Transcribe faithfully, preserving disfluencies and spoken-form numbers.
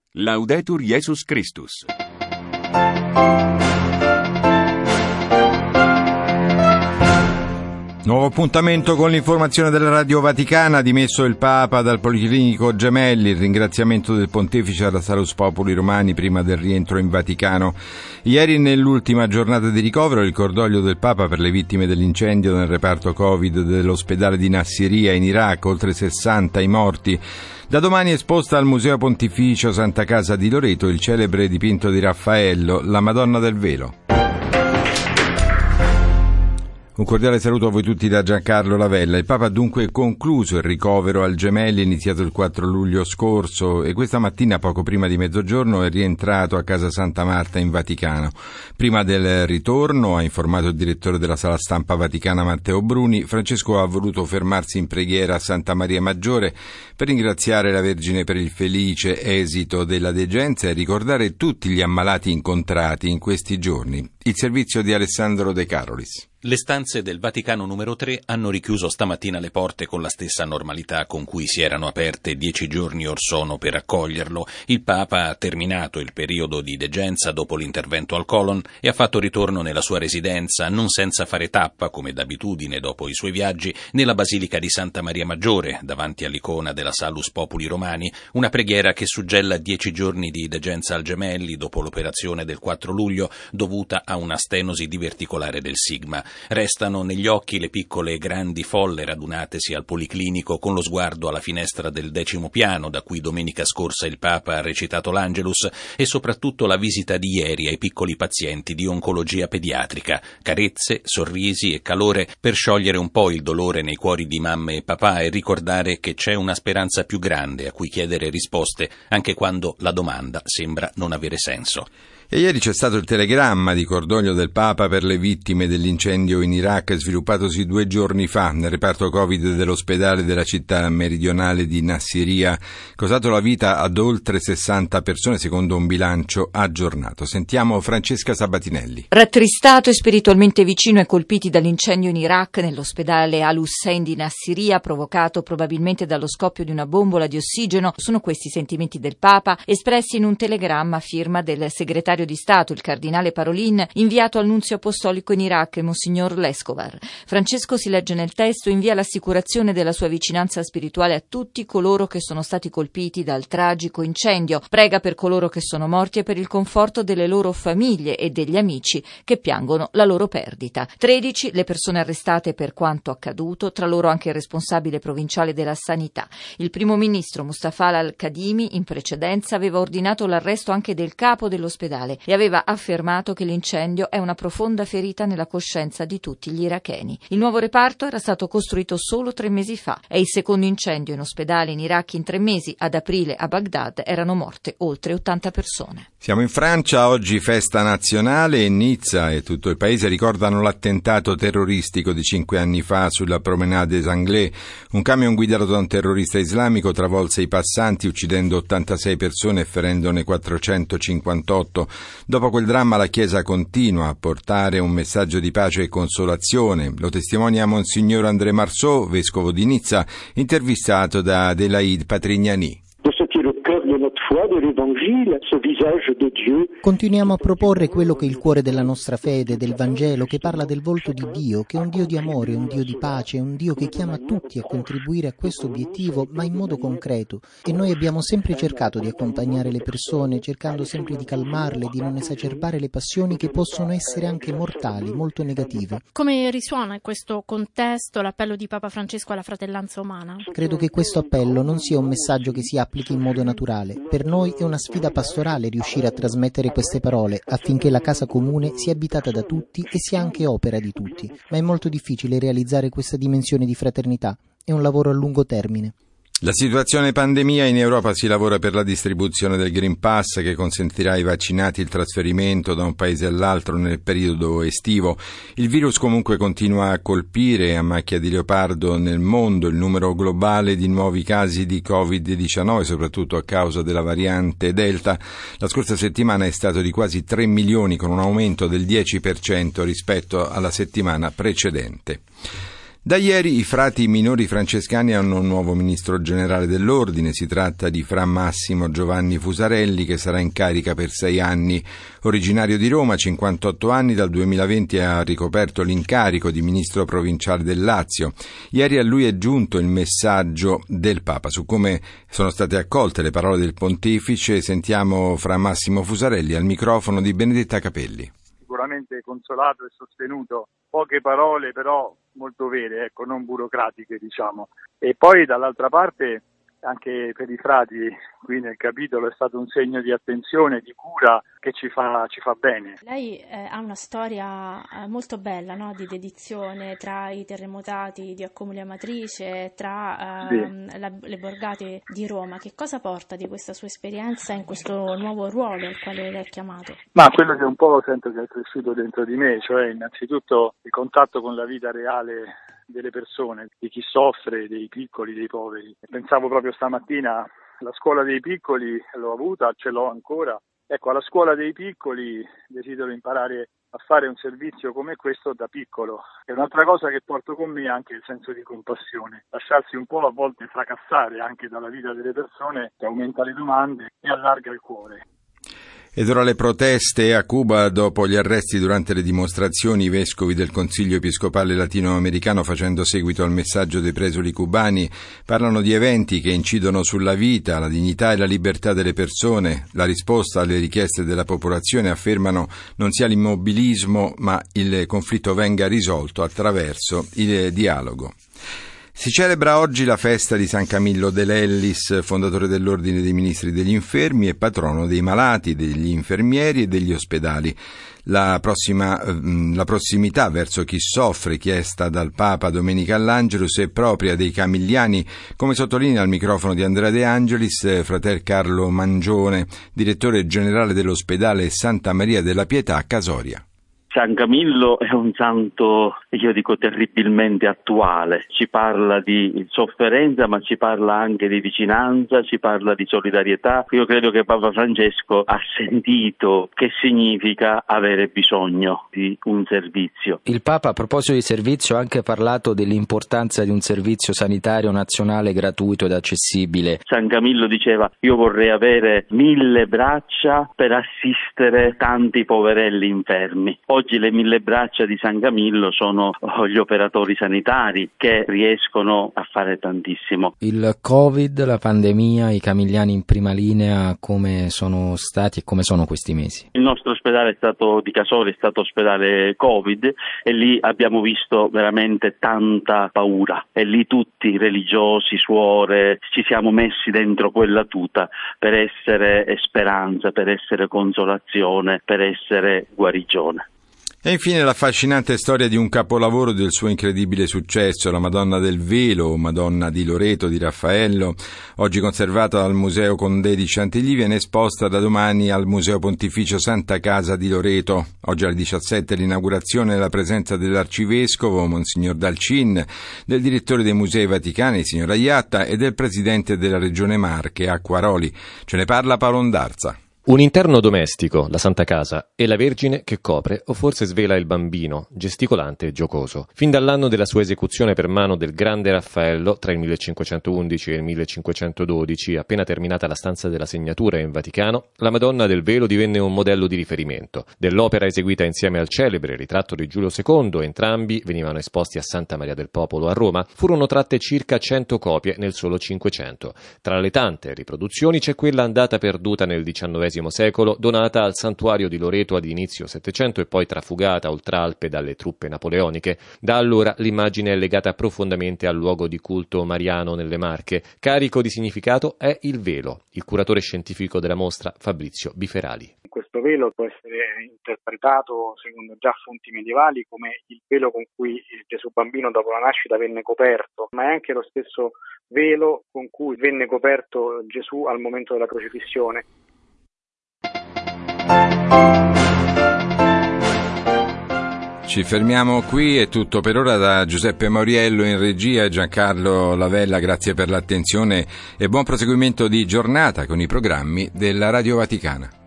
Laudetur Jesus Christus. Nuovo appuntamento con l'informazione della Radio Vaticana. Dimesso il Papa dal Policlinico Gemelli, il ringraziamento del Pontefice alla Salus Populi Romani prima del rientro in Vaticano. Ieri, nell'ultima giornata di ricovero, il cordoglio del Papa per le vittime dell'incendio nel reparto Covid dell'ospedale di Nassiriya in Iraq, oltre sessanta i morti. Da domani è esposta al Museo Pontificio Santa Casa di Loreto il celebre dipinto di Raffaello, La Madonna del Velo. Un cordiale saluto a voi tutti da Giancarlo Lavella. Il Papa ha dunque concluso il ricovero al Gemelli iniziato il quattro luglio scorso e questa mattina, poco prima di mezzogiorno, è rientrato a Casa Santa Marta in Vaticano. Prima del ritorno, ha informato il direttore della Sala Stampa Vaticana Matteo Bruni, Francesco ha voluto fermarsi in preghiera a Santa Maria Maggiore per ringraziare la Vergine per il felice esito della degenza e ricordare tutti gli ammalati incontrati in questi giorni. Il servizio di Alessandro De Carolis. Le stanze del Vaticano numero tre hanno richiuso stamattina le porte con la stessa normalità con cui si erano aperte dieci giorni or sono per accoglierlo. Il Papa ha terminato il periodo di degenza dopo l'intervento al colon e ha fatto ritorno nella sua residenza, non senza fare tappa, come d'abitudine dopo i suoi viaggi, nella Basilica di Santa Maria Maggiore, davanti all'icona della Salus Populi Romani, una preghiera che suggella dieci giorni di degenza al Gemelli dopo l'operazione del quattro luglio dovuta a una stenosi diverticolare del sigma. Restano negli occhi le piccole e grandi folle radunatesi al Policlinico con lo sguardo alla finestra del decimo piano da cui domenica scorsa il Papa ha recitato l'Angelus e soprattutto la visita di ieri ai piccoli pazienti di oncologia pediatrica. Carezze, sorrisi e calore per sciogliere un po' il dolore nei cuori di mamme e papà e ricordare che c'è una speranza più grande a cui chiedere risposte anche quando la domanda sembra non avere senso. E ieri c'è stato il telegramma di cordoglio del Papa per le vittime dell'incendio in Iraq sviluppatosi due giorni fa nel reparto Covid dell'ospedale della città meridionale di Nassiriya, causato la vita ad oltre sessanta persone secondo un bilancio aggiornato. Sentiamo Francesca Sabatinelli. Rattristato e spiritualmente vicino ai colpiti dall'incendio in Iraq nell'ospedale Al-Hussein di Nassiriya, provocato probabilmente dallo scoppio di una bombola di ossigeno, sono questi i sentimenti del Papa espressi in un telegramma a firma del segretario di Stato, il cardinale Parolin, inviato al nunzio apostolico in Iraq, Monsignor Leskovar. Francesco, si legge nel testo, invia l'assicurazione della sua vicinanza spirituale a tutti coloro che sono stati colpiti dal tragico incendio, prega per coloro che sono morti e per il conforto delle loro famiglie e degli amici che piangono la loro perdita. tredici le persone arrestate per quanto accaduto, tra loro anche il responsabile provinciale della sanità. Il primo ministro Mustafa al-Kadhimi in precedenza aveva ordinato l'arresto anche del capo dell'ospedale e aveva affermato che l'incendio è una profonda ferita nella coscienza di tutti gli iracheni. Il nuovo reparto era stato costruito solo tre mesi fa. È il secondo incendio in ospedale in Iraq in tre mesi. Ad aprile a Baghdad erano morte oltre ottanta persone. Siamo in Francia, oggi festa nazionale e Nizza e tutto il paese ricordano l'attentato terroristico di cinque anni fa sulla Promenade des Anglais. Un camion guidato da un terrorista islamico travolse i passanti uccidendo ottantasei persone e ferendone quattrocentocinquantotto. Dopo quel dramma la Chiesa continua a portare un messaggio di pace e consolazione. Lo testimonia Monsignor André Marceau, vescovo di Nizza, intervistato da Adélaïde Patrignani. Continuiamo a proporre quello che è il cuore della nostra fede, del Vangelo, che parla del volto di Dio, che è un Dio di amore, un Dio di pace, un Dio che chiama tutti a contribuire a questo obiettivo, ma in modo concreto. E noi abbiamo sempre cercato di accompagnare le persone, cercando sempre di calmarle, di non esacerbare le passioni che possono essere anche mortali, molto negative. Come risuona in questo contesto l'appello di Papa Francesco alla fratellanza umana? Credo che questo appello non sia un messaggio che si applichi in modo naturale. Per noi è una sfida pastorale riuscire a trasmettere queste parole affinché la casa comune sia abitata da tutti e sia anche opera di tutti. Ma è molto difficile realizzare questa dimensione di fraternità. È un lavoro a lungo termine. La situazione pandemia in Europa, si lavora per la distribuzione del Green Pass che consentirà ai vaccinati il trasferimento da un paese all'altro nel periodo estivo. Il virus comunque continua a colpire a macchia di leopardo nel mondo. Il numero globale di nuovi casi di covid diciannove, soprattutto a causa della variante Delta, la scorsa settimana è stato di quasi tre milioni, con un aumento del dieci per cento rispetto alla settimana precedente. Da ieri i frati minori francescani hanno un nuovo ministro generale dell'ordine. Si tratta di Fra Massimo Giovanni Fusarelli, che sarà in carica per sei anni. Originario di Roma, cinquantotto anni, dal duemilaventi ha ricoperto l'incarico di ministro provinciale del Lazio. Ieri a lui è giunto il messaggio del Papa su come sono state accolte le parole del pontefice. Sentiamo Fra Massimo Fusarelli al microfono di Benedetta Capelli. Sicuramente consolato e sostenuto, poche parole però molto vere, ecco, non burocratiche, diciamo. E poi dall'altra parte anche per i frati qui nel capitolo è stato un segno di attenzione, di cura che ci fa, ci fa bene. Lei eh, ha una storia eh, molto bella, no? Di dedizione tra i terremotati di Accumuli Amatrice, tra eh, sì. la, le borgate di Roma. Che cosa porta di questa sua esperienza in questo nuovo ruolo al quale lei è chiamato? Ma quello che un po' sento che è cresciuto dentro di me, cioè innanzitutto il contatto con la vita reale delle persone, di chi soffre, dei piccoli, dei poveri. Pensavo proprio stamattina, la scuola dei piccoli l'ho avuta, ce l'ho ancora. Ecco, alla scuola dei piccoli desidero imparare a fare un servizio come questo da piccolo. E un'altra cosa che porto con me è anche il senso di compassione. Lasciarsi un po' a volte fracassare anche dalla vita delle persone, che aumenta le domande e allarga il cuore. Ed ora le proteste a Cuba dopo gli arresti durante le dimostrazioni. I vescovi del Consiglio Episcopale Latinoamericano, facendo seguito al messaggio dei presoli cubani, parlano di eventi che incidono sulla vita, la dignità e la libertà delle persone. La risposta alle richieste della popolazione, affermano, non sia l'immobilismo, ma il conflitto venga risolto attraverso il dialogo. Si celebra oggi la festa di San Camillo de Lellis, fondatore dell'Ordine dei Ministri degli Infermi e patrono dei malati, degli infermieri e degli ospedali. La, prossima, la prossimità verso chi soffre, chiesta dal Papa domenica all'Angelus, è propria dei camilliani, come sottolinea al microfono di Andrea De Angelis fratel Carlo Mangione, direttore generale dell'ospedale Santa Maria della Pietà a Casoria. San Camillo è un santo, io dico, terribilmente attuale. Ci parla di sofferenza, ma ci parla anche di vicinanza, ci parla di solidarietà. Io credo che Papa Francesco ha sentito che significa avere bisogno di un servizio. Il Papa, a proposito di servizio, ha anche parlato dell'importanza di un servizio sanitario nazionale gratuito ed accessibile. San Camillo diceva: io vorrei avere mille braccia per assistere tanti poverelli infermi. Oggi le mille braccia di San Camillo sono gli operatori sanitari che riescono a fare tantissimo. Il Covid, la pandemia, i camilliani in prima linea, come sono stati e come sono questi mesi? Il nostro ospedale è stato di Casoria, è stato ospedale Covid e lì abbiamo visto veramente tanta paura e lì tutti, religiosi, suore, ci siamo messi dentro quella tuta per essere speranza, per essere consolazione, per essere guarigione. E infine l'affascinante storia di un capolavoro del suo incredibile successo, la Madonna del Velo, o Madonna di Loreto di Raffaello, oggi conservata al Museo Condé di Chantilly, viene esposta da domani al Museo Pontificio Santa Casa di Loreto. Oggi alle diciassette l'inaugurazione e la presenza dell'arcivescovo, Monsignor Dalcin, del direttore dei Musei Vaticani, signor Aiatta, e del presidente della Regione Marche, Acquaroli. Ce ne parla Paolo Ondarza. Un interno domestico, la Santa Casa, e la Vergine che copre o forse svela il bambino, gesticolante e giocoso. Fin dall'anno della sua esecuzione per mano del grande Raffaello, tra il millecinquecentoundici e il millecinquecentododici, appena terminata la stanza della segnatura in Vaticano, la Madonna del Velo divenne un modello di riferimento. Dell'opera eseguita insieme al celebre ritratto di Giulio secondo, entrambi venivano esposti a Santa Maria del Popolo a Roma, furono tratte circa cento copie nel solo Cinquecento. Tra le tante riproduzioni c'è quella andata perduta nel diciannovesimo secolo, donata al santuario di Loreto ad inizio Settecento e poi trafugata oltralpe dalle truppe napoleoniche. Da allora l'immagine è legata profondamente al luogo di culto mariano nelle Marche. Carico di significato è il velo. Il curatore scientifico della mostra, Fabrizio Biferali. Questo velo può essere interpretato, secondo già fonti medievali, come il velo con cui Gesù bambino dopo la nascita venne coperto, ma è anche lo stesso velo con cui venne coperto Gesù al momento della crocifissione. Ci fermiamo qui, è tutto per ora da Giuseppe Mauriello in regia e Giancarlo Lavella, grazie per l'attenzione e buon proseguimento di giornata con i programmi della Radio Vaticana.